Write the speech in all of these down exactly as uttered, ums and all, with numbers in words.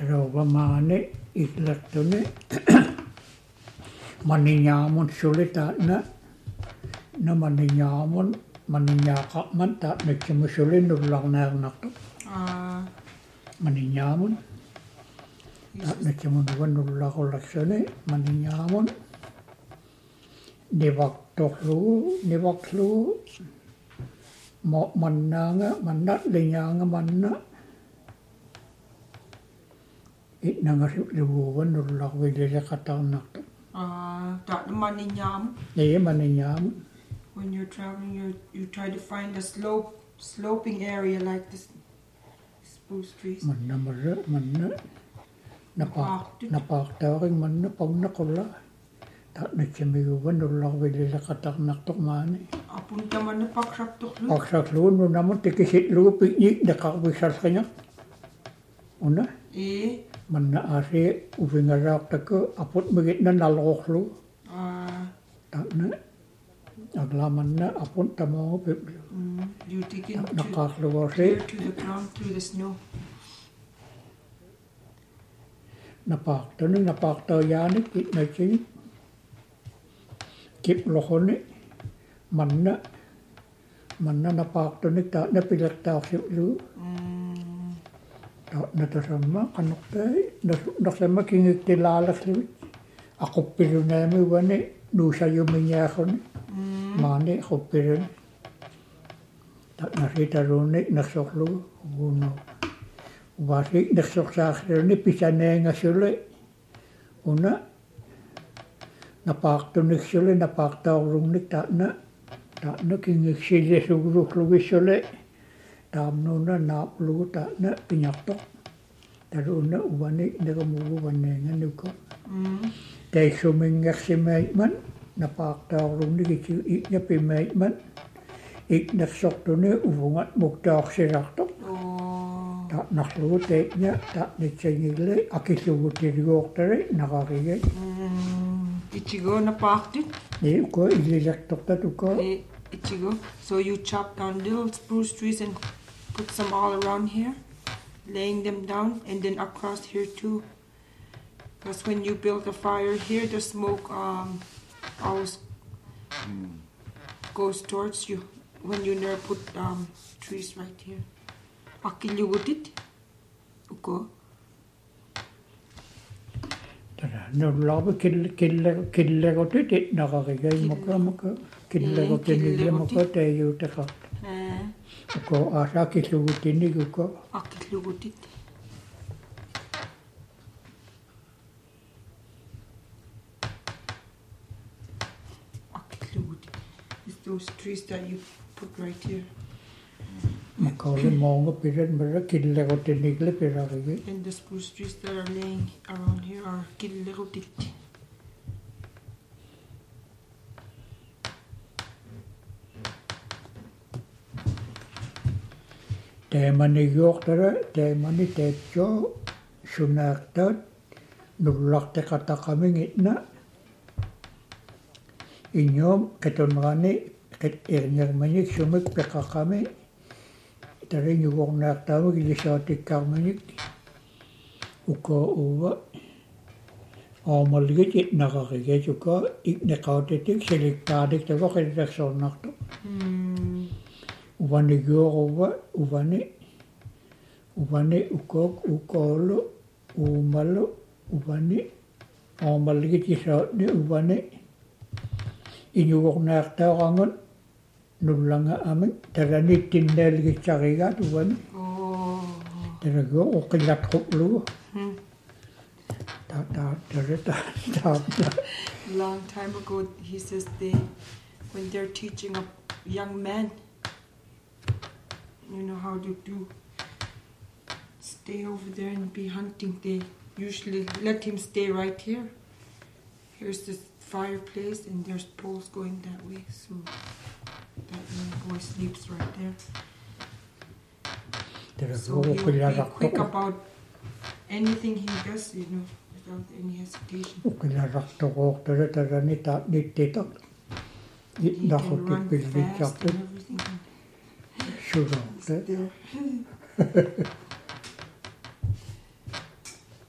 Rovamane islattune maninyaamun sulitaatna na maninyaamun maninyaqaqman taatnakkimu sulin nullarnaernartu maninyaamun taatnakkimu nuvan nullarulaksune maninyaamun nivaqtorlugu nivaqlugu mo mannaanga manna linyaanga manna itnangasuluguvan nullarvilileqatarnartu ah that maninyam nee maninyaamun when you're traveling you you try to find a slope sloping area like this spruce trees manna marra manna napa napaqtaaring manna pannaqolla taatnakkimiguvan nullarvilileqatarnartormaani apunta manna paqsartorlu paqsarluun nunamun tikisitlugu piknik naqarvisarringa una ee manna aase uvingaraaqtakku aput migitna nalroqlu ah taatna agla manna apun tamoo piplu you take it naqarlugoose to the ground through the snow napaqtunu napaqtayaani itnaching kiplohone manna manna napaqtunu taatna pilaqtaarsilu natasamma qanuqtai nasamma kingiktilaalaslimit aquppilunaami uvane nuusayumiñaaxuni maani quppiluni tatnaritaruuni nersorlugu uno uvasi nersorsaaxluni pisaneangasule una napaaqtuniksulle napaaqtaurlugnik taatna taatna kingiksillisuguruxlugissule taamnuuna naaplugu taatna piñartoq taruuna uvani neramuguvanneanganuko taissumingersimaitman napaaqtaurlugnik itsu iknapimaitman iknersortuni uvungat muktaorsilartoq taatnarlugu taitna taatnitsangille akillugutiluortari nararigay ichigo napaqtut ee uko ililertortat uko ichigo so you chop down little spruce trees and put some all around here laying them down and then across here too because when you build a fire here the smoke um always goes towards you when you never put um trees right here akillugutit uko nullaarpu kille kille killerutit itnararigay muka muka killerutinille muka taayuuteqart uko aasaa killugutinik uko akillugutit akillugutit it's those trees that you put right here makaule moonga pirat mara killerutinnikle pirarigay and the spruce trees that are laying around here are killerutit taamanigiortara taamani taatso sunaartaat nullarteqataqamingitna inyoom qatunrani qat ernermanik sumik peqaqami taringuornaartaamik ilisaatikkaarmanik uko uva aamalgit itnararigay uko ikneqautitik siliktaadik tagoqillersornartu uvaniguoruva uvani uvani ukok ukoolu uumalu uvani aamalgit isaatni uvani iñugornaartaarangun nullanga amin taranittinnaalgitsarigaat uvani taraguo uqillatquplugu ta ta tarata ta long time ago he says they when they're teaching a young man you know how to do stay over there and be hunting they usually let him stay right here here's this fireplace and there's poles going that way so that young boy sleeps right there so he'll be quick about anything he does you know without any hesitation uqillarartoqoortara tarani taatnittitaq itnaqutipilvitsartut sure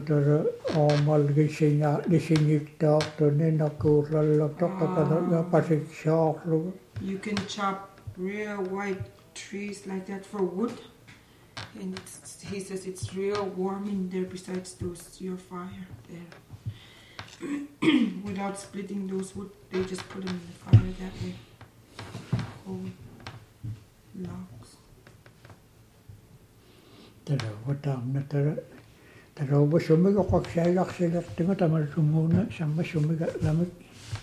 tara aamal gisinga gisingiktaartuni nakuurlallaptoqtaqana pasiksaarlugu. You can chop real white trees like that for wood. And it's, he says it's real warm in there besides those your fire there. Without splitting those wood, they just put them in the fire that way. Cold logs. Tara wataamna tara tara wasumiga qaksailarsilertinga tamalsumuuna sammasumiga lamik.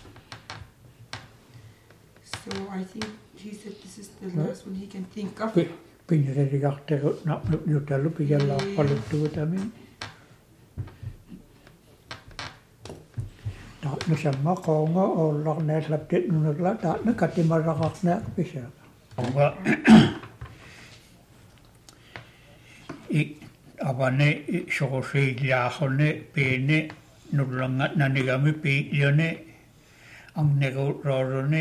So I think he said this is the last one he can think of. Pinrerigarteru napnupnutalu pijallaarpaluttugu tamin. Taatna samma qaunga ollarnaaslaptit nunagla taatna katimarraqarnaaq pisaa. Onga I avane soqosiillaarrune piini nullangat nanigami piilione angneruurrorune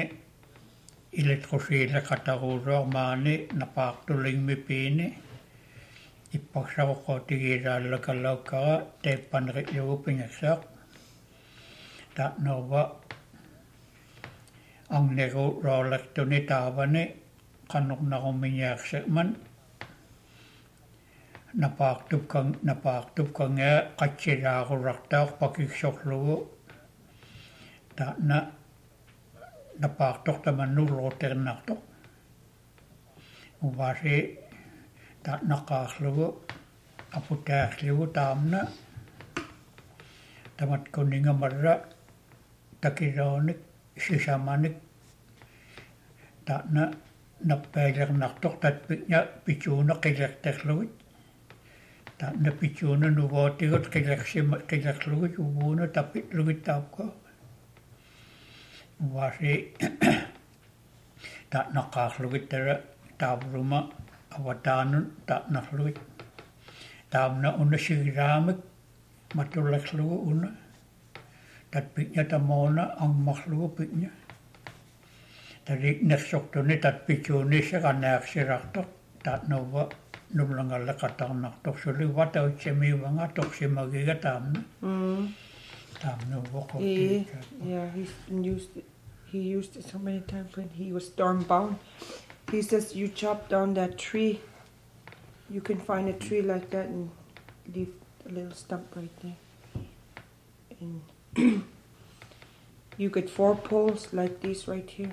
Electrosiilaqataruuruarmaani napaartulingmi piini ipparsavoqotigiiraallakallaukkara teeppanerilugu pingaksaaq taatnerva angneruurroorlartuni taavani qanornarumiñaarsiman napaartupkang napaartupkangaa qatsilaarullartaaq pakiksorlugu taatna napaartortamannulluuternaartoq uvasi taatnaqaarlugu aputaarlugu taamna tamatkuningamarra takiloonik sisamanik taatna nappailernaartoq tatpitna pituuna qilerterlugit taatna pituuna nuvootigut qilersima qilerlugut uvuuna tapitlugit taapko Vasi tak naqaarlugit tara taavuruma avataanun tak narlugit taamna unna sigiraamik matullarlugu unna tatpitña tamoona angmarlugu pitña tarik nersortuni tatpituuni seqanaaqsirartoq taatnuva nullangalle qatarnartoq suli vatautsemiuvanga torsimagiga taamna Yeah, yeah, he's used it. He used it so many times when he was stormbound. He says you chop down that tree. You can find a tree like that and leave a little stump right there. And you get four poles like these right here.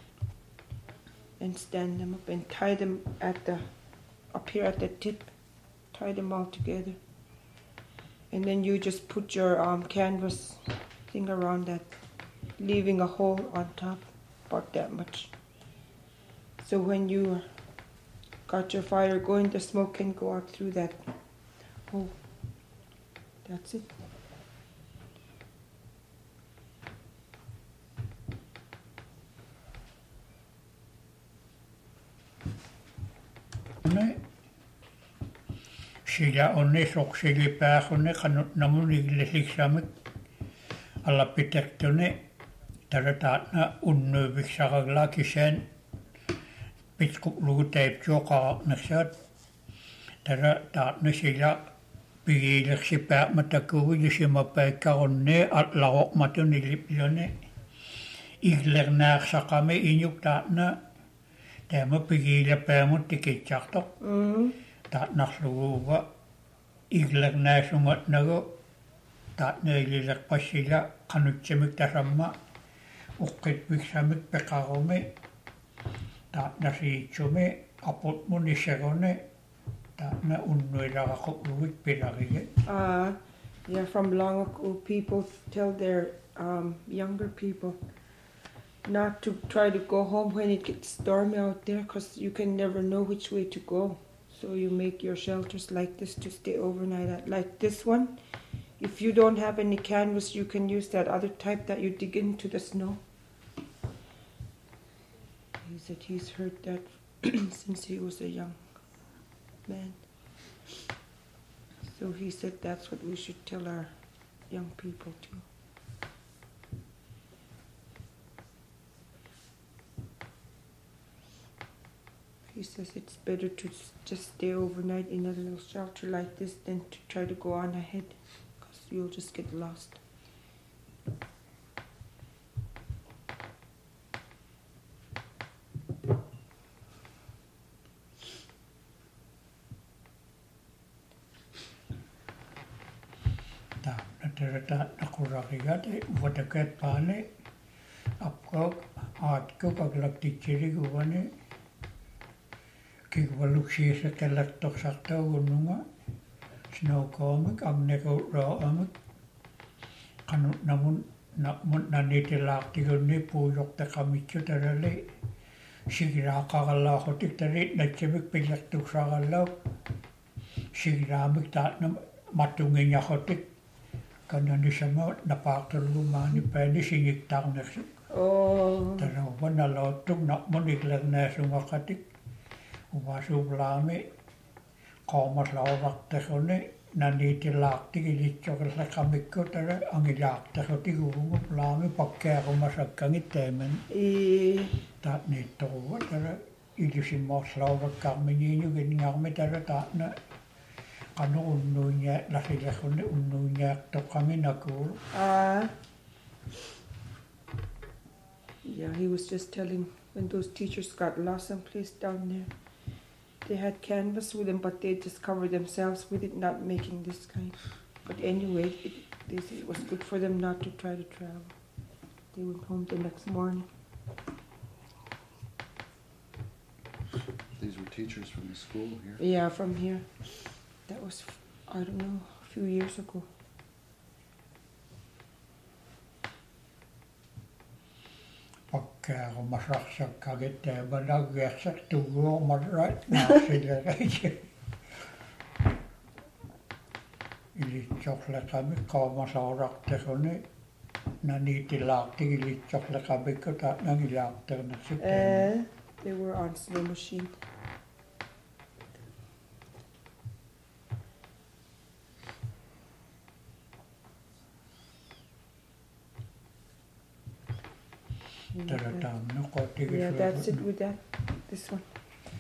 And stand them up and tie them at the up here at the tip. Tie them all together. And then you just put your um, canvas thing around that, leaving a hole on top, about that much. So when you got your fire going, the smoke can go out through that hole. That's it. Sila onni soqsilipaaxuni qanut namunigillisiksamik allapitartuni tarataatna unnuuviksaragla kisaan pitquplugu taiptuoqaraqnersaat tarataatna sila pigiilersipaaqmatakugu yusimapaikkarunni allaroqmatuni lipliuni iglernaaqsaqami iñuktaatna taama pigiilapaamut tikitsaartoq taatnarluguuva iglernaasumatnagu taatneililerpassila qanutsimik tasamma uqqitviksamik peqarumi taatnasiitsumi aputmunisseruni taatna unnuilaraquplugut pilariga. Uh, yeah, from long ago, people tell their um, younger people not to try to go home when it gets stormy out there because you can never know which way to go. So you make your shelters like this to stay overnight at. Like this one, if you don't have any canvas, you can use that other type that you dig into the snow. He said he's heard that since he was a young man. So he said that's what we should tell our young people too. He says it's better to just stay overnight in a little shelter like this than to try to go on ahead you'll just get lost. Terata nakurakigat wadakat pane apko aatko paglap tichiri guwane kigwaluksi sa kalaktok sakta ununga snow comic amneko ra amik kanut namun namun naniti lakti guni puyok ta kamichu tarale sigira kagala hotik tari nachimik pilaktuk sagalaw sigira amik ta matungin ya hotik Kanani sama napakterlu mani pwede singik tang naksuk. Oh. Tara wana lautung nak moniklag na sungakatik. Uwasu blame komas laurak tekone naniti lakti gilichok sa kamiko tara ang ilak tekoti gugu blame pakke ako masagkangit temen. Eh. Tat nito tara ilisin mas laurak kami ninyo ginyang tara tat na Ano ununya nakita ko ni ununya to kami nako. Ah. Yeah, he was just telling when those teachers got lost someplace down there. They had canvas with them, but they just covered themselves with it, not making this kind. But anyway, it, they said it was good for them not to try to travel. They went home the next morning. These were teachers from the school here? Yeah, from here. That was, I don't know, a few years ago. Pagka ako masaksak kagit eh, managyasak tugo marat na sila kayo. Ilitsok la kami, kao masarak te ko ni, nanitilak ti ilitsok la kami ko ta nang ilak te na si Uh, they were on slow machine. Yeah, that's it with that. This one.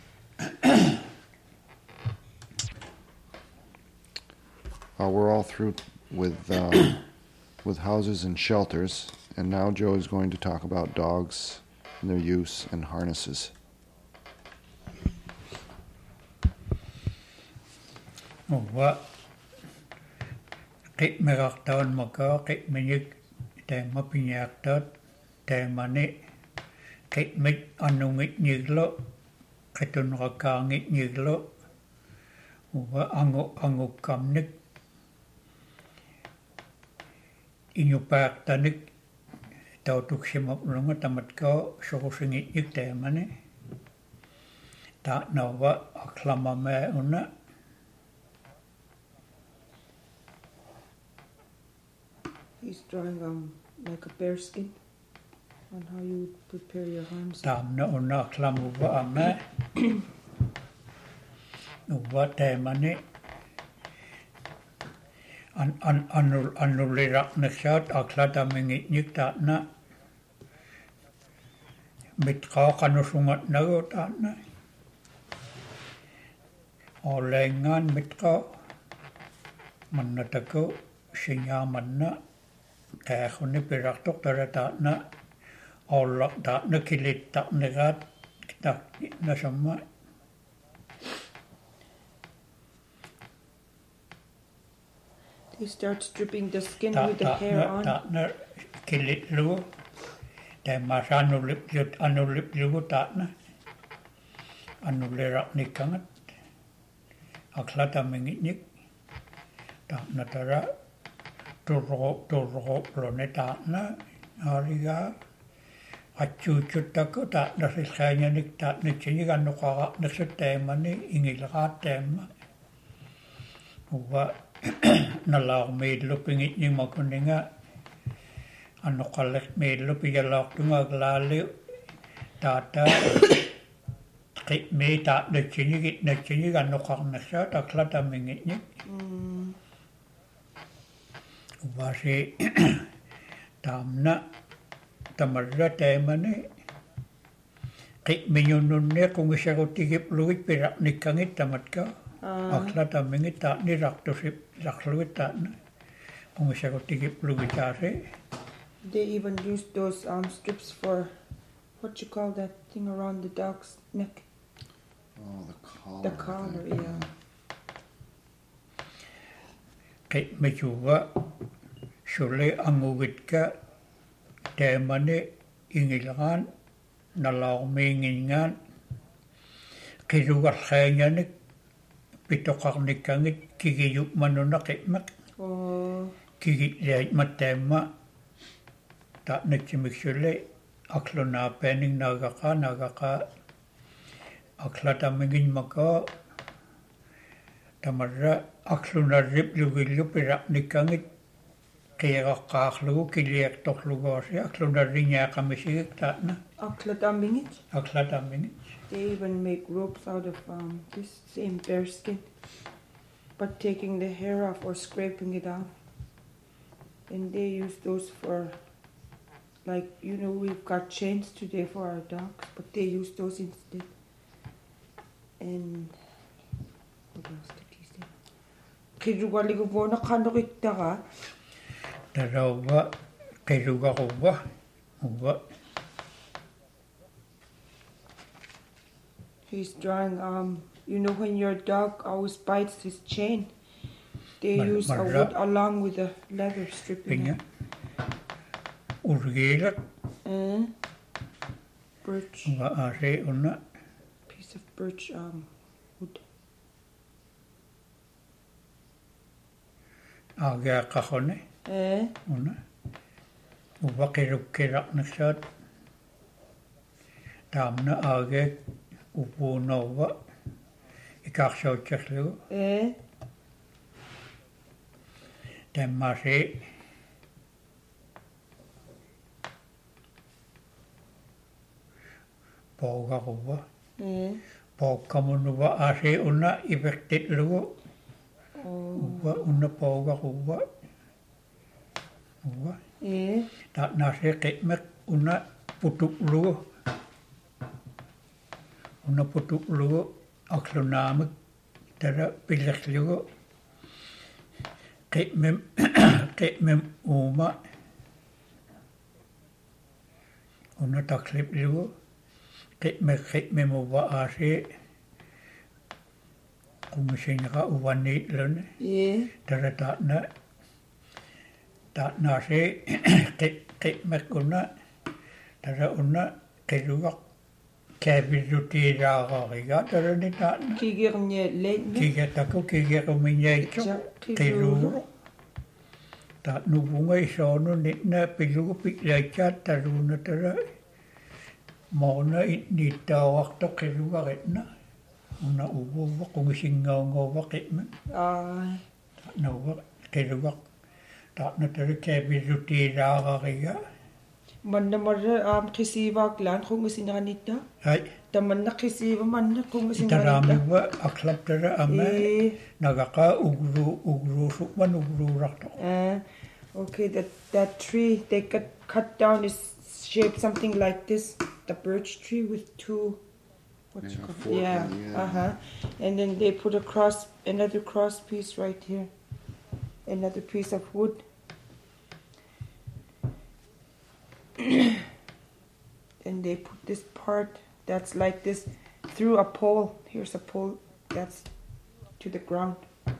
Uh, we're all through with uh, with houses and shelters, and now Joe is going to talk about dogs and their use and harnesses. Wa kit merak tahun maka kit menyik tema pinyak tot tema ni kit mit anungit nyiglo kitun rakangit nyiglo wa angu angu kamnik inyupak tanik tautuk simap lunga tamat ko sokosingit nyik tema ni ta nawa aklama me una He's drawing um like a bear skin on how you would prepare your harness. Tam na una klamu ba ame. Uwa tema ni an an anul anulirak na shot aklata mingit nyik ta na mitka kanusungat na go ta na olengan mitka manatako sinyaman na kaya ko ni piraktok tarata na olak ta na kilit ta negat kita na sama He starts dripping the skin ta with the ta hair na on. ta na kilit lu ta mas anulip yut anulip lu ta na anulirak ni kangat aklata mengitnik ta na tara turro turro planeta na ariga acu cutaku tak nasi kaya ni tak ni cini kan nuka nasi tema ni ingil ka tema uwa nalau medlo pingit ni makuninga anu kalek medlo pijalak tunga glali tata kik me tak ni cini kit ni cini kan nuka nasi tak lata mingit ni Wasi tamna tamarra tema ni kik minyunun ni kung isa ko tigip luwit pirak ni kangit tamat ka akla tamingit ta ni rakto si rakluwit ta na Ongisako tiki plugitare. They even use those um, strips for, what you call that thing around the dog's neck? Oh, the collar. The collar, yeah. Kay mechuwa shule angugitka temane ingilangan nalaumingin kirugar khayanik pitokarnikangit kigiyuk manuna kitmak Oh, kigiyay matema ta nechimikshule aklona pening nagaka nagaka aklata mingin maka tamarra akluna rip lugillu pirak nikangit kaya kaklugu kiliyak toklugasi akluna rinya kamisigik tatna akladamingit. aklata mingin They even make ropes out of um, this same bear skin, but taking the hair off or scraping it off. And they use those for, like, you know, we've got chains today for our dogs, but they use those instead. And what else did he say? Kirugali ko na kanokit ka. tarawa kiruga kuwa kuwa He's drawing, um, you know, when your dog always bites his chain, they Mar- use a marra- wood along with a leather strip in pinya it. urgela Uh, birch, wa are una piece of birch um, wood. aga kahone Uh, una uwa kiruk kirak naksat tamna age upu nowa ikakshau chaklu uh, temase poga kuwa uh, pokamunuwa ase una ifektit lugo oh, uwa una poga kuwa uwa uh, ta nase kitmek una putuk lugo una putuk lugo aklunamik tara pilak lugo kitmem kitmem uma una taklip lugo kitmek kitmem uwa ase kumisinaka uwanit lune yeah, tara ta na ta na se ke ke mekuna tara una keruga kebizuti ra ga tara ni ta kigirnye late. ki ga ta ko ki ga ko minye cho keru ta nu bunga so no ni na pilu pi la cha taru na tara mo na ni ta wakto keruga retna una ubu ko ngisinga ngo wakit Ah, no keruga ta na tara kebizuti ra ga man na marra um, kisiva klan kung sinanita. ai Taman na kisiva man na kung itarami sinanita. wa aklap tara ame Eh, nagaka ugru ugru sukman ugru rakto uh, okay, that, that tree they cut, cut down is shaped something like this. The birch tree with two, what you Yeah, call fork yeah, on the end. uh huh. And then they put a cross, another cross piece right here, another piece of wood. And they put this part that's like this through a pole. Here's a pole that's to the ground.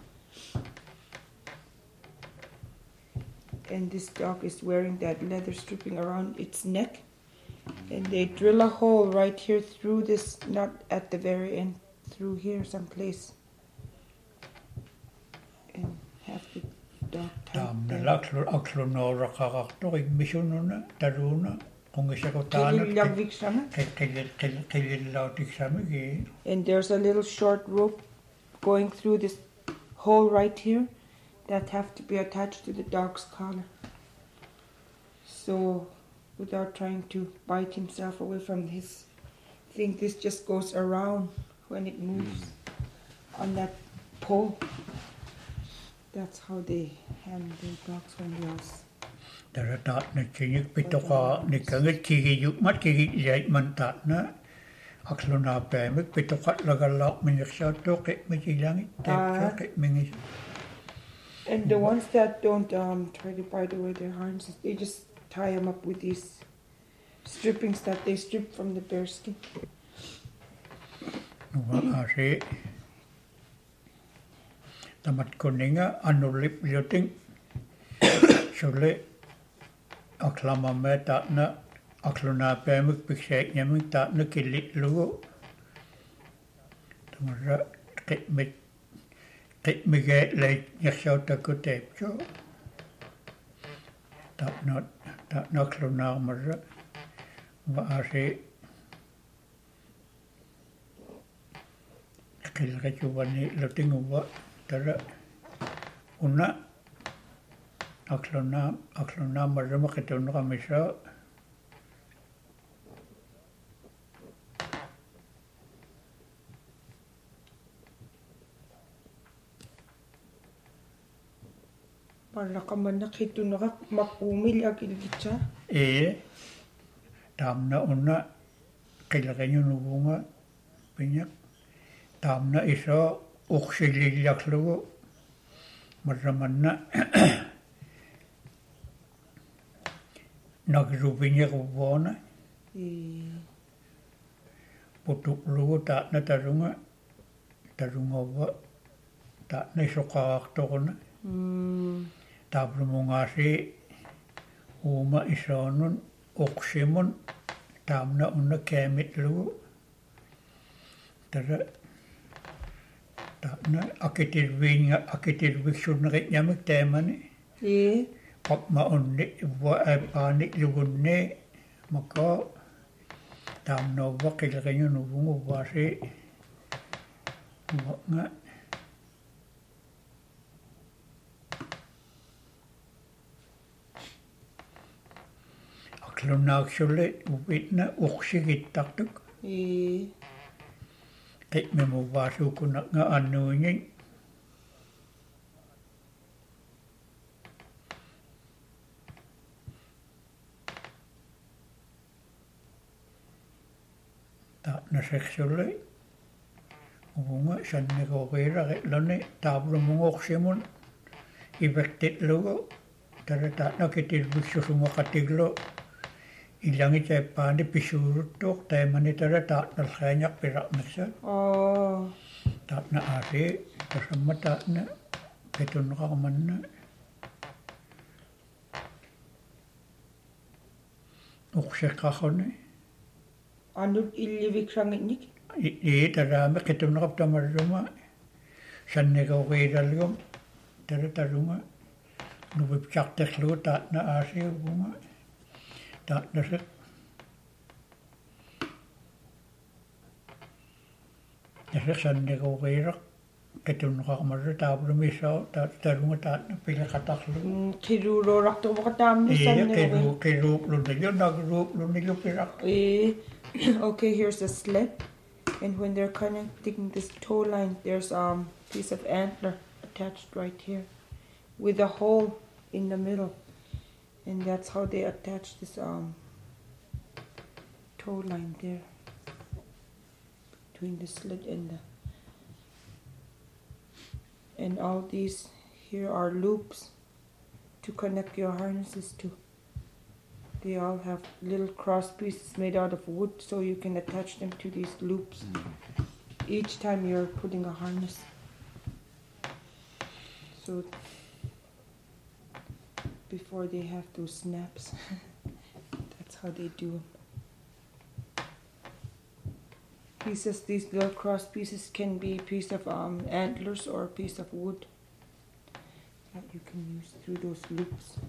And this dog is wearing that leather stripping around its neck. And they drill a hole right here through this, not at the very end, through here someplace. And have the dog tam tied na there. laklo aklo no rakakto ik misununa taruna kung isa ko tano Kilil viksana. kil kil kil lautik sami ki And there's a little short rope going through this hole right here that have to be attached to the dog's collar. So without trying to bite himself away from his thing, this just goes around when it moves on that pole. That's how they handle dogs when they are s- tara ta na chinik pitoka ni kangit kigi yuk mat kigi yai man ta na aklo na pe mik pitoka lagalak minyaksa to ke mijilangi te Ah. ke mingi And the ones that don't um, try to bite away their harnesses, they just tie them up with these strippings that they strip from the bear skin. Asi tamat kuninga anulip lioting sule aklama me ta na akluna pemik piksek nyamik ta na kilit lugo tamara kitmit kitmige le yakshaw ta kutep cho ta na ta na akluna mara wa asi Kila cubani luting uwa tara una aklona aklona marama ketuna kamisa Para ka man nakituna ka mapumil agilgitsa. e tamna una kila kanyo nubunga pinyak tamna iso uksililaklugo maramanna nagrubinya kubona E putuklugo ta na tarunga tarunga wa ta na iso kaaktorna mm tabrumungasi uma isonun uksimun tamna una kemitlugo tara na akitir vinga akitir vikshun rit yamik temani e pop ma onni wa panik lugunne maka tam no wakil kanyo no bungo wasi nga akluna akshule ubitna uksigit taktuk e kit memo wasu kuna nga anu nyi ta na sexually ubunga sanne ko kira lone tablo mo oksimun ibektit logo tara ta na kitil bisu sunga katiglo ilangi cai pandi pisurut tok temani tara ta nalkhanyak pirak naksa oh ta na ase kasama ta na petun ka manna ukse ka khone anut illivik sangitnik e tara me ketun ka tamaruma sanne ko weidalgum tara taruma nubip chak teklo ta na ase bunga ta na se ya sanne ko weira ketun ka marra ta brumisa ta tarunga ta na pila kataklo kiruro rakto bakatam ni e sanne ke ru ke ru lu de yo na ru lu ni lu pirak Eh, okay, here's the sled, and when they're connecting this toe line, there's um piece of antler attached right here, with a hole in the middle, and that's how they attach this um toe line there between the sled and the and all these here are loops to connect your harnesses to. They all have little cross pieces made out of wood, so you can attach them to these loops each time you're putting a harness. So before they have those snaps, that's how they do them. Pieces, these little cross pieces can be a piece of um, antlers or a piece of wood that you can use through those loops.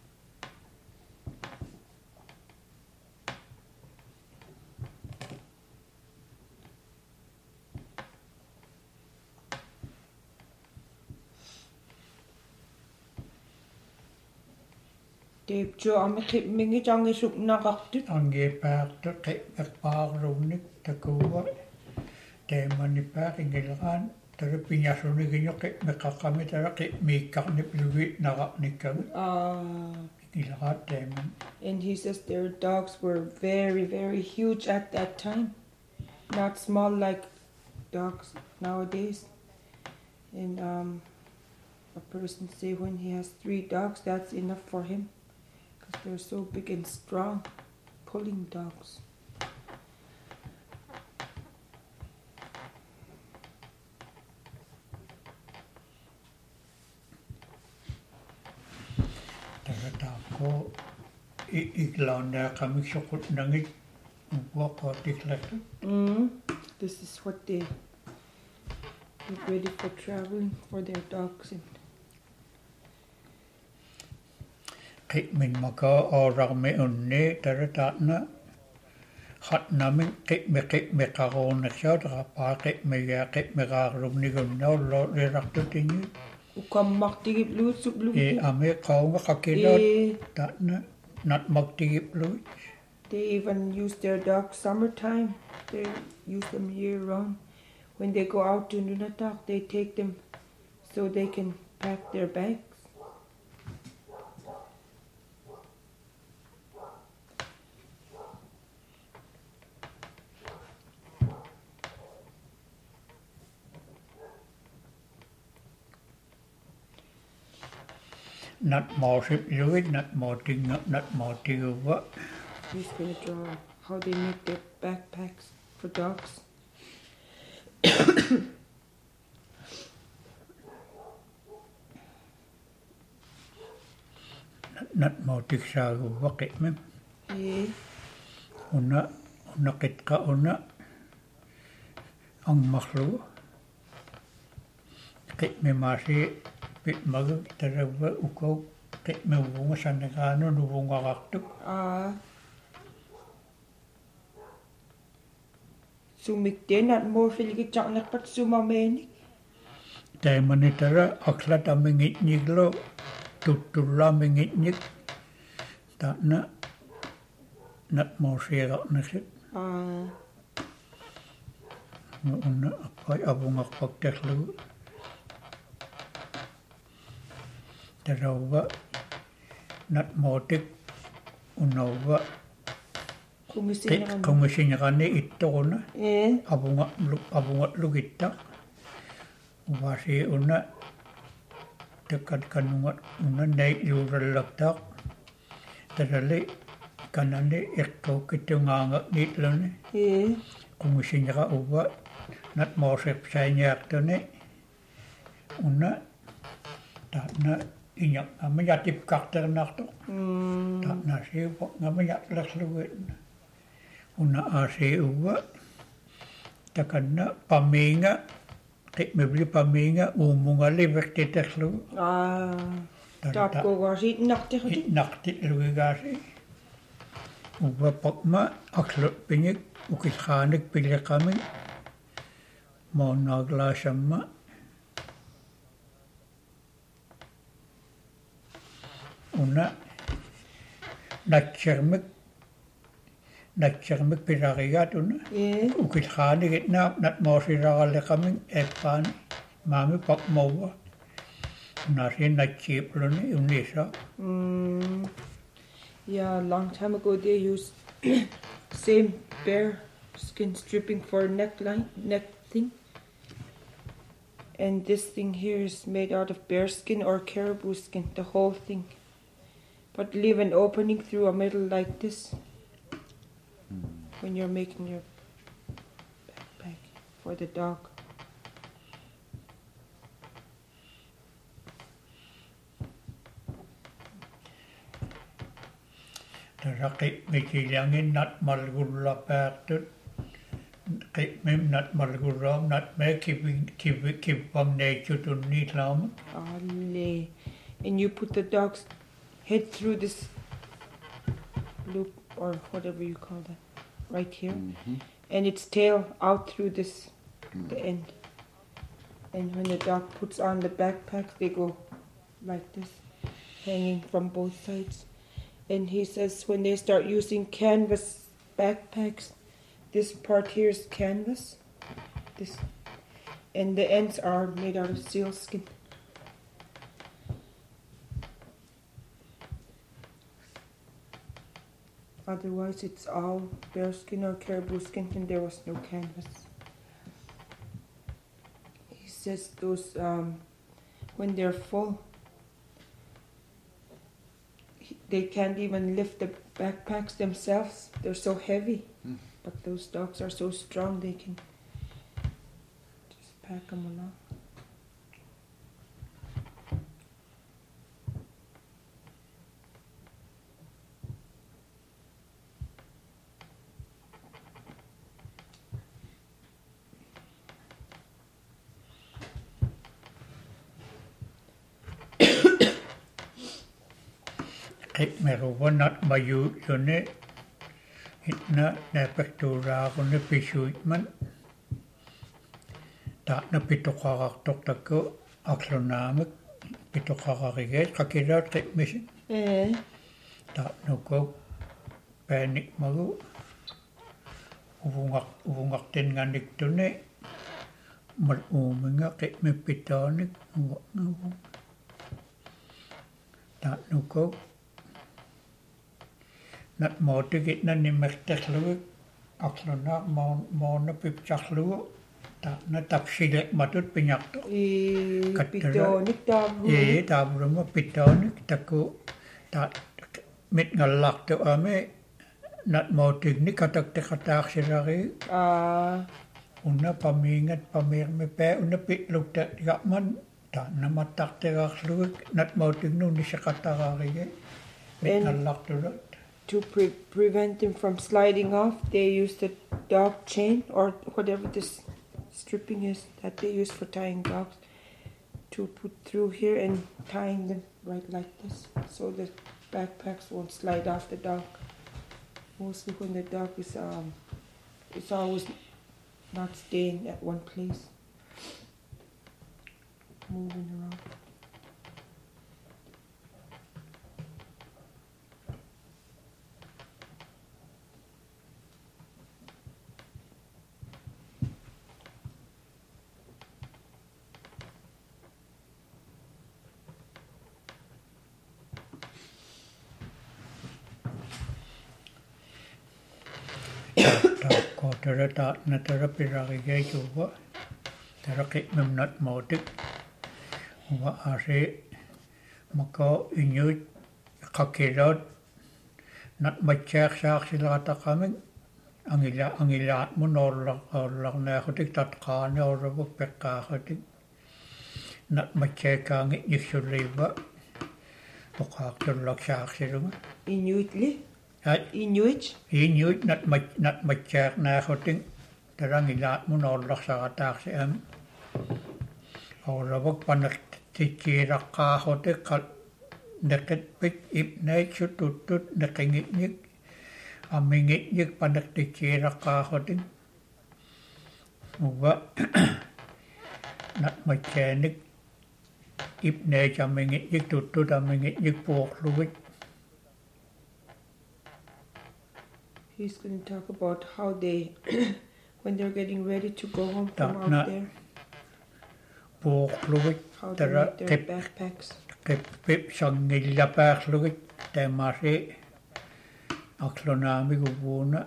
Dave jo ame khip mingi jangi suk nakaktit. ange pak to ke pak runik ta kuwa te mani pak ingilkan tara pinyasuni kinyo ke mekakami tara ke mikak ni piluwi nakak ni kami Uh, ingilkan te man and he says their dogs were very, very huge at that time. Not small like dogs nowadays. And um, a person say when he has three dogs, that's enough for him, because they're so big and strong, pulling dogs. Taratako iglana kami sukut nangit walk out declared. Mm. This is what they get ready for traveling for their dogs. And Kit min maka orang me unne taratana hat namin kit me kit me karon nakshaw pa kit me ya kit me karon ni gunno lo rerakto tinyu. ukam maktigip lut sup lut. E ame kau nga kakilot tatna not maktigip lo. They even use their dogs summertime. They use them year round. When they go out to Nunatak, they take them so they can pack their bags. Not more ship fluid, not more thing up, not more thing over. He's going to draw how they make their backpacks for dogs. Not more thing sa over kit mem. Yeah. Una, una kit ka una. Ang maklu. Kit me masi bit mag tarawa uko kit me wunga sa nagano nuwunga kaktuk. Ah. Sumikte nat mo filgi chak nat pat sumameni. Tay manitara aklat amingit niglo tutula mingit nig. Ta na nat mo siya nakit. Ah. Una apoy abunga pagteklu. Tarawa nat motik unawa Kumisin na kung sinya kani ito na Eh. abunga abunga lugita wasi una dekat kanunga una naik yural laktak terali kanane ekko kitunganga nitlone Eh. kung sinya ka uba nat mosep sanya aktone una ta na inyak amayatip kakter nakto Hmm. ta na siya ngamayat lakluwet una ase uwa takana paminga kit mebli paminga umunga libek titeklu Ah. Tap ko gasit nakte khati. nakti luigasi uwa pakma aklo pinyik ukit khanik pilya kami mo nagla sama una nakchermik nakchermik pirarigat una Eh. ukit khani git na nat mosi ragale kami epan mami pak mowa nasi nakchip luni unisa Hmm. Yeah, a long time ago they used same bear skin stripping for neckline, neck thing. And this thing here is made out of bear skin or caribou skin, the whole thing. But leave an opening through a middle like this when you're making your backpack for the dog. tarakit mikilangin nat malgulla päättyt kit mem nat malgurram nat me kiping kip kipam neitutun niitlaam Ale. And you put the dog's head through this loop or whatever you call that, right here, Mm-hmm. and its tail out through this, the end. And when the dog puts on the backpack, they go like this, hanging from both sides. And he says when they start using canvas backpacks, this part here is canvas, this, and the ends are made out of seal skin. Otherwise, it's all bear skin or caribou skin, and there was no canvas. He says those um, when they're full. They can't even lift the backpacks themselves. They're so heavy. Mm. But those dogs are so strong they can just pack them along. It may go not by you, Johnny. It not never to rag on the pursuitment. That no pitoka doctor go, Oxlonamic, pitoka regate, Kakira take mission. Eh? That no go, panic mago. Uvungak, uvungak ten gandik to ne. Mal uminga, take me pitonic. That no go. Not more to get none in Mecteclu, Oxlona, Mona Pipchaclu, not up she like Matut Pinacto. Eh, pitonic dog. Eh, Tabruma Pitonic, Taco, that making a lock to Ame, not more technical to Tecataxi. Ah. Una Paming at Pamir me pay, una pit looked at Gatman, that Namatak Terraxlu, not more to Nishakatari, making a lock to that. To pre- prevent them from sliding off, they use the dog chain or whatever this stripping is that they use for tying dogs to put through here and tying them right like this so the backpacks won't slide off the dog. Mostly when the dog is um, it's always not staying at one place, moving around. Tara ta na tara piragi gay chuba tara kit mem not motik wa are mako inyu kakirot not machak sak sila ta kamen angila angila monor la la na khotik tat khan or ro pekka khotik not machak ang yishuriba pokak tur lak sak siluma Inuitli? Inuit? Inuit not much not much check na khoting tarang ilat mo no lak sa atak si am or rabak panak ti kira ka khote kal deket pik ip nay chut tut tut nakingit nik amingit nik panak ti kira ka khoting uba not much nik ip nay chamingit nik tut tut amingit nik pok luwit. He's going to talk about how they, when they're getting ready to go home from Ta- out na- there, Pok luwit how they tara make their kip backpacks. kip pip sang ngilla pak luwit te mari aklonami gubuna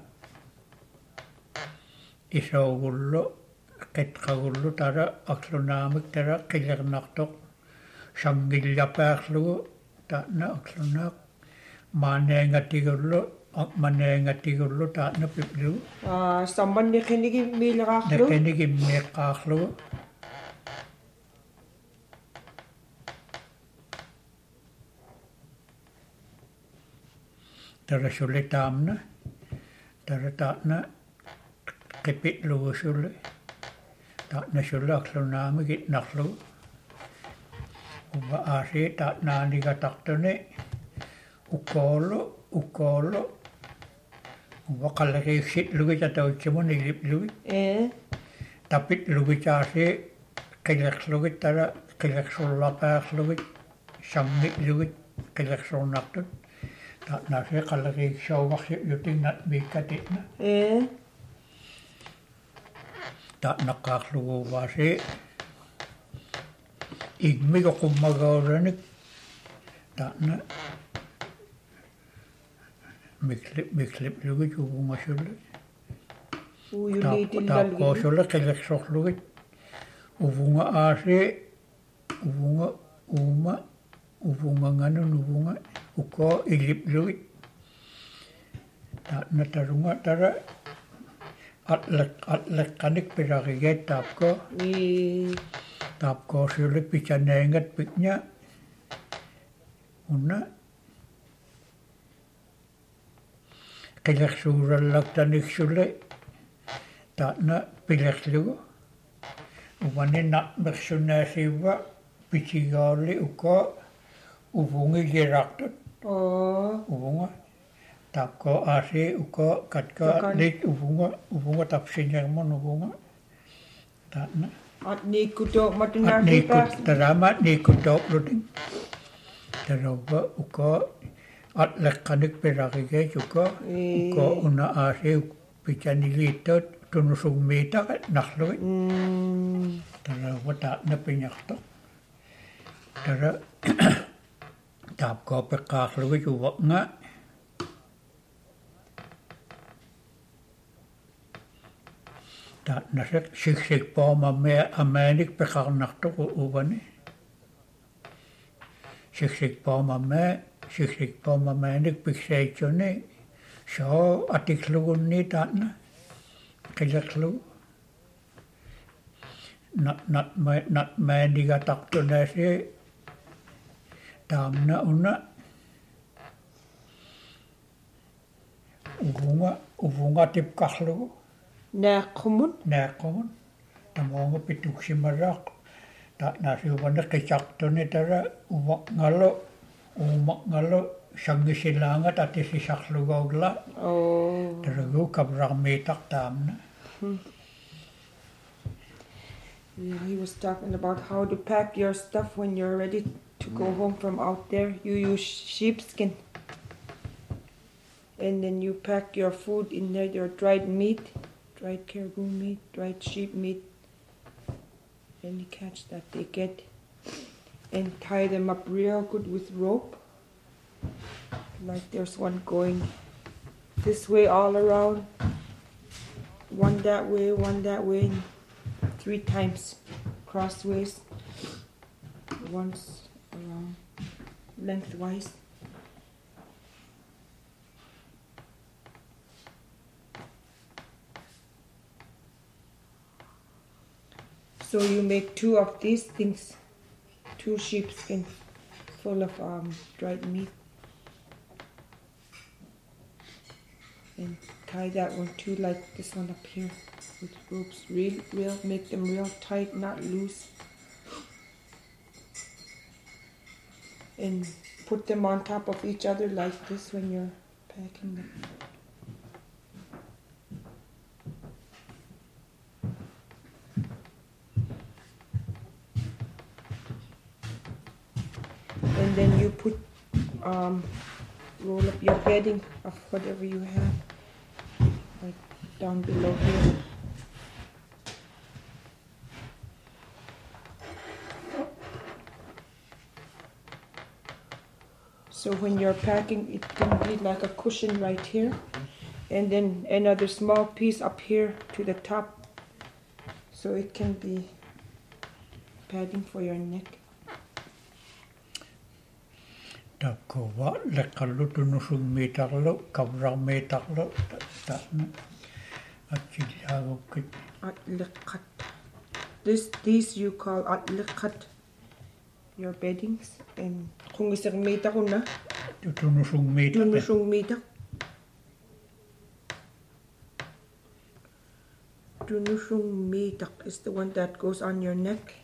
isogullo ket kagullo tara aklonami tara kilernaktok sang ngilla pak luwit ta na aklonak manenga tigullo manenga tigullo ta na piplu Ah, samban ni kinigi de milaklo. kenigi mekaklo tara sulle tamna tara tatna kipit lu sulle tatna sulle aklonami git naklo uba ase tatna liga taktone ukolo ukolo uba kalake sit lugi tataw chimo nilip lugi Eh? tapit lugi chase kilak lugi tara kilak sulla pak lugi sangit lugi kilak sunnakton tak nasi kalau kita shawak yuting nat bikatit na Eh? tak nakakluwa wasi igmi ko kumagauranik tak na miklip miklip lugi chubunga sulit Uyuli tak tak ko dilal. sulit kilak sok lugi ubunga ase uvunga uma uvunga nganu uvunga uko ilip luit ta natarunga tara atlek atlek kanik pirariget tapko Ni tapko sule pichanengat piknya una kilek surallak tanik sule ta na pilek lugo uvane na mersunasiva pichigali uko uvungi giraktot oh uvunga tapko ase uko katka Takan. lit uvunga uvunga tapsinyermon uvunga ta na at ni kudo matuna at ni kita kut tarama ni kutop luting taroba uko at lekkanik peragige uko uko una ase pichanilitot tunusung mita nahloi mm taroba ta na pinyakto tara tapko pekaklugi uwa nga ta nasek sik sik po ma me amanik pekaknakto uwani sik sik po ma me sik sik po ma manik pikseichone so atiklugunni ta na kilaklu nat nat ma nat maniga takto nasi tamna una uvunga uvunga tip kaklu na kumun näkomun tamonga pituksimarak ta nasi uvana kichaktone tara uva ngalo uma ngalo sangisilanga tatisi saklugogla oh tara gu kabragmetak tamna yeah, he was talking about how to pack your stuff when you're ready to go home from out there. You use sheepskin. And then you pack your food in there, your dried meat, dried caribou meat, dried sheep meat, any catch that they get. And tie them up real good with rope. Like there's one going this way all around. One that way, one that way. Three times crossways, once around lengthwise. So you make two of these things, two sheepskin full of um, dried meat, and tie that one too, like this one up here. With ropes, real, real, make them real tight, not loose. And put them on top of each other like this when you're packing them. And then you put, um, roll up your bedding of whatever you have, like down below here. So when you're packing, it can be like a cushion right here, and then another small piece up here to the top, so it can be padding for your neck. tapko wa lekkalu tunusung metaklo kabragmetaklo ta na achilhago kit Atliqat. This, these you call atliqat, your beddings, and kung isang mita ko na, tunusung metak tunusong mita. Tunusong mitak is the one that goes on your neck.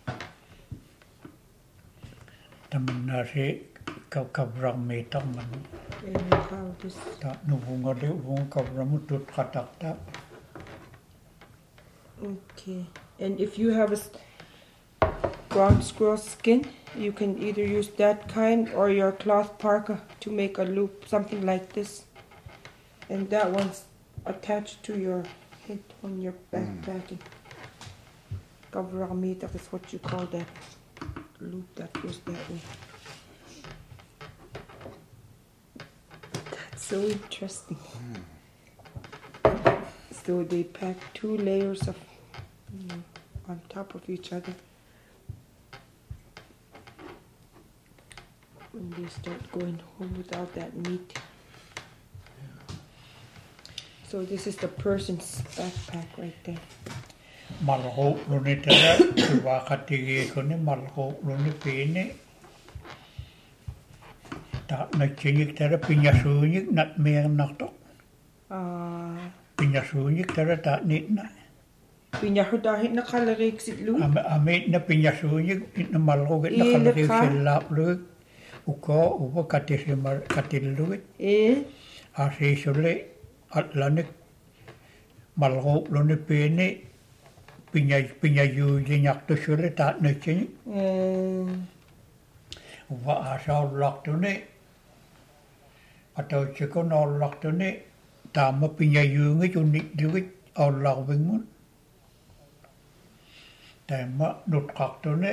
tamanase kabragmetak man And you call this ta nuvunga de uvunga kabramutut katakta okay. And if you have a s- ground squirrel skin, you can either use that kind or your cloth parka to make a loop, something like this. And that one's attached to your head when you're backpacking. Kavramita is what you call that loop that goes that way. That's so interesting. So they pack two layers of, you know, on top of each other. when they start going home without that meat. So this is the person's backpack right there. Malho luni tera tuwa katigi kuni malho luni pini. Ta na chinik tera pinyasunik nat mer nakto. Ah, Pinyasunik tera ta nitna. pinahudahit na kalarik sitlu. Ame ame na pinyasunik na malho git na Eh, kalari laka. silap lu. Uko uko katisimar katilu. Eh, Asi sule atlanik malho luni pini. Pinya pinyayu jinyak tu sule ta na chinik. eh, Wa asal laktu ni atau ceko nol laktu ni tama pinyayu ngi unik duit Allah bingun. Tema nut kaktu ni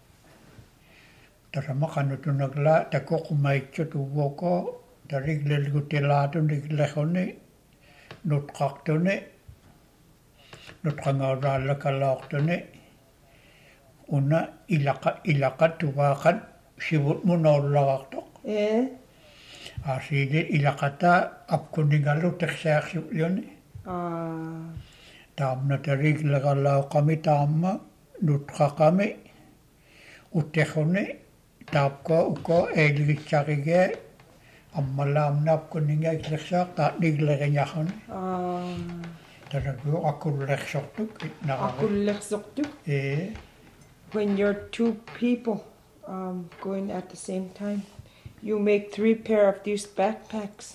tasama kanu tu nagla tako kumai tu woko dari glel gutela tu ni glehoni nut kaktu ni nut kangara lakalak tu ni una ilaka ilaka tuwakan sibut mo nolak to. eh, Aside ilakata apkuningalu teksyak yun. ah, Tam na tarig lagalaw kami tama nutka kami utekone tap ko uko eligitsarige ammalam na apkuninga teksyak ta niglaganyakon. ah, Tarago akuleksak tuk na akulek soktu. eh When you're two people um, going at the same time, you make three pair of these backpacks.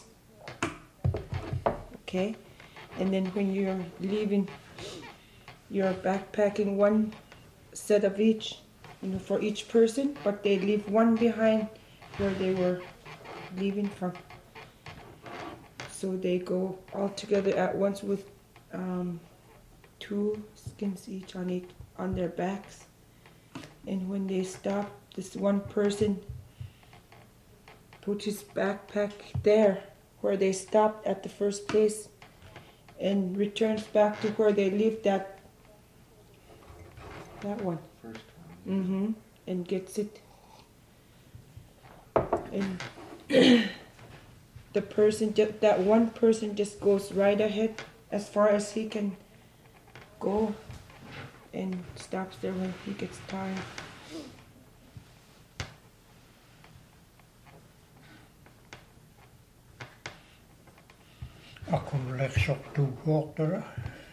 Okay? And then when you're leaving, you're backpacking one set of each, you know, for each person, but they leave one behind where they were leaving from. So they go all together at once with um, two skins each on each on their backs. And when they stop, this one person puts his backpack there where they stopped at the first place and returns back to where they leave that that one. First one. Mm-hmm. And gets it. And the person, ju- that one person just goes right ahead as far as he can go and stops there when he gets tired. akuleksak tu wok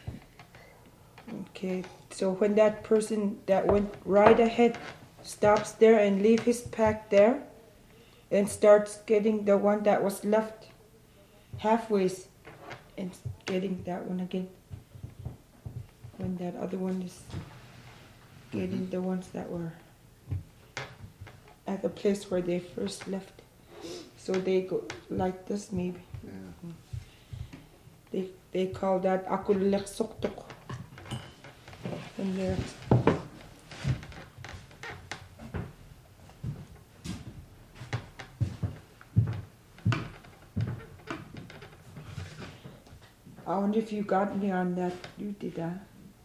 Okay, so when that person that went right ahead stops there and leave his pack there and starts getting the one that was left halfway and getting that one again. When that other one is getting the ones that were at the place where they first left. So they go like this maybe. Yeah. They they call that akulek soktok. And they're I wonder if you got me on that. You did that.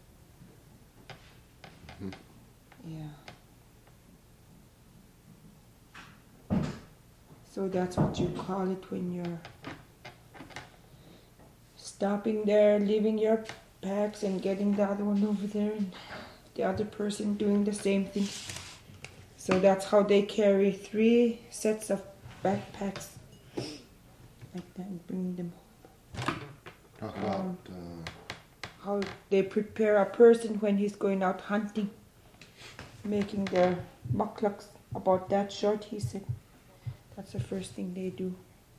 Hmm. Yeah. So that's what you call it when you're stopping there, leaving your packs and getting the other one over there and the other person doing the same thing. So that's how they carry three sets of backpacks like that and bring them home. Talk about uh, How they prepare a person when he's going out hunting, making their muklaks about that short, he said. That's the first thing they do.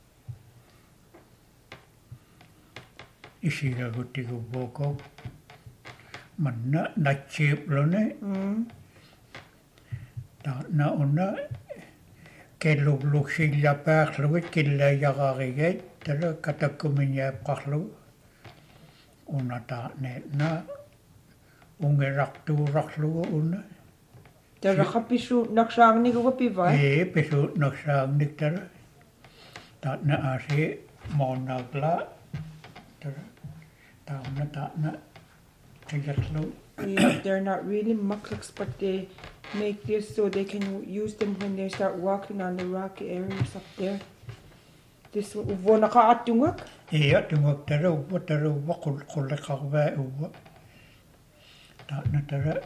isiga guti ko boko manna na chip lone Mm. ta na ona ke log log sila pak lo ke la ya ga ge tala katakuminya paklo ona ta ne na unge raktu raklo ona The rakapishu naksang ni ko pivai. e pesu naksang niktara ta na ase monagla tara ta na ta na kayaklo Yeah, they're not really muklaks, but they make this so they can use them when they start walking on the rocky areas up there. This one nakaatunga. Iya tungak tara uwa tara uwa kul kulle kawa uwa. Tak na tara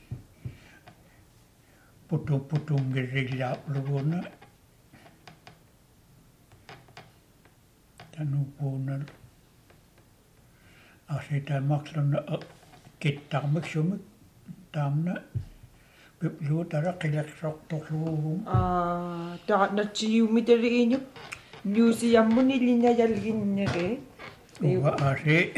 putung putung gerila uluna. Tanu puna. Asita makluna kita maksumik tamna. Biblu tara kilek sok toklu. Ah, tak na cium miteri inyuk. Museum mo nilinya yalgin nere. Uwa ase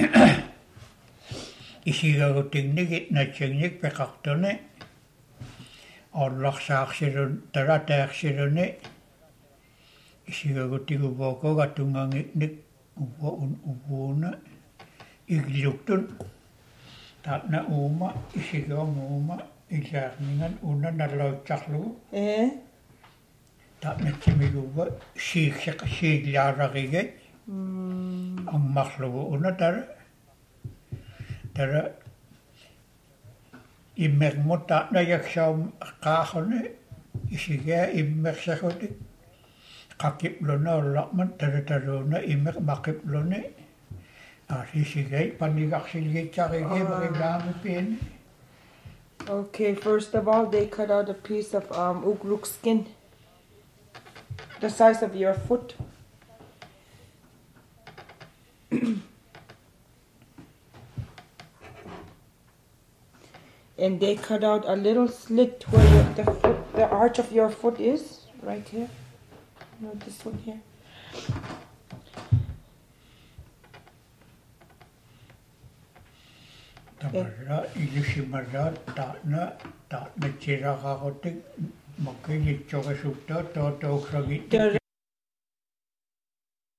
isigago teknik na teknik pekaktone. Allah saksirun tara taksirune. Isigago tigu boko gatungang nik uwa un uwuna. Igluktun. Tatna uma isigago uma isarningan una nalautaklu. Eh? Tatna timiluwa siiksak siiglaaragige. Ang makluwa una tara. Tara immek mo tatna yaksaw kakone isiga immek sakotik. Kakiplo na lakman tara tara na immek makiplo na. Asi sigay panigak silgit sakige makilami pin. Okay, first of all, they cut out a piece of um, ugruk skin. The size of your foot. And they cut out a little slit where your, the foot, the arch of your foot is, right here. No, this one here. Tamara ilusimara tatna tatna chirakotik makini choka sukta to to kragi. The